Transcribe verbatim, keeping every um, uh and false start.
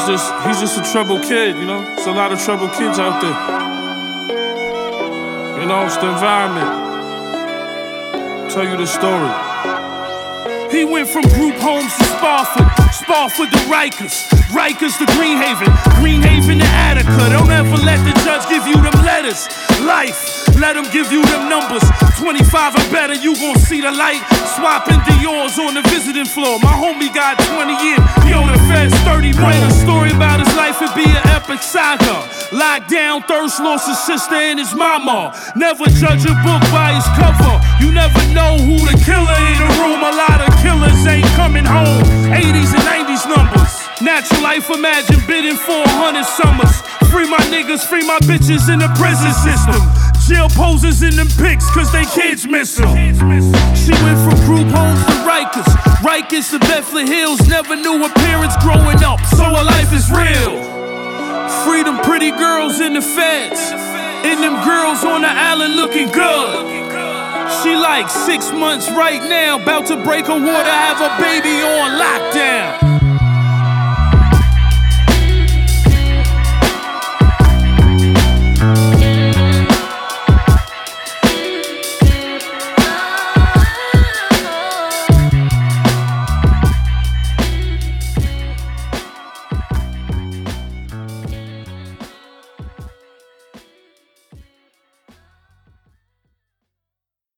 he's just he's just a troubled kid, you know? There's a lot of troubled kids out there. You know, it's the environment. I'll tell you the story. He went from group homes to Spofford, Spofford to Rikers, Rikers to Greenhaven, Greenhaven to Attica. Don't ever let the judge give you them letters. Life, let him give you them numbers. twenty-five or better, you gon' see the light. Swapping Dior's on the visiting floor. My homie got twenty years, he on the feds thirty-one. A story about his life would be an epic saga. Lockdown, Thirst lost his sister and his mama. Never judge a book by its cover. You never know who the killer in the room. A lot of killers ain't coming home. eighties and nineties numbers. Natural life, imagine bidding for a hundred summers. Free my niggas, free my bitches in the prison system. Jail poses in them pics cause they kids miss them. She went from group homes to Rikers, Rikers to Bethlehem Hills. Never knew her parents growing up, so her life is real. Free them pretty girls in the feds, and them girls on the island looking good. She like six months right now, about to break her water, have a baby on lockdown.